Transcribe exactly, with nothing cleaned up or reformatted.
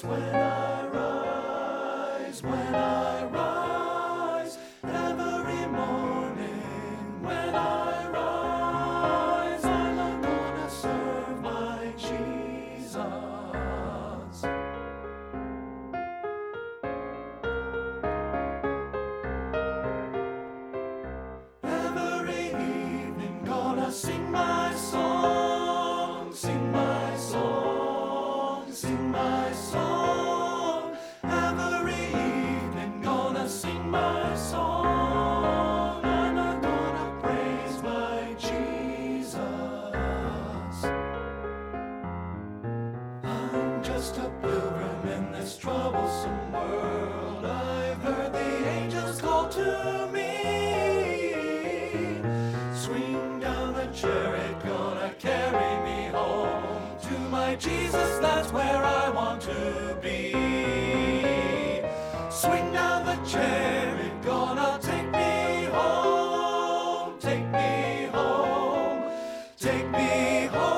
when I rise, when I rise, every morning when I rise, I'm gonna serve my Jesus. Every evening gonna sing my song, sing my song, sing my song. Every evening gonna sing my song. I'm gonna praise my Jesus. I'm just a pilgrim in this troublesome world. I've heard the angels call to me. Swing down the chariot, gonna carry me home to my Jesus, that's where I want to be. Swing down the chariot, gonna take me home, take me home, take me home.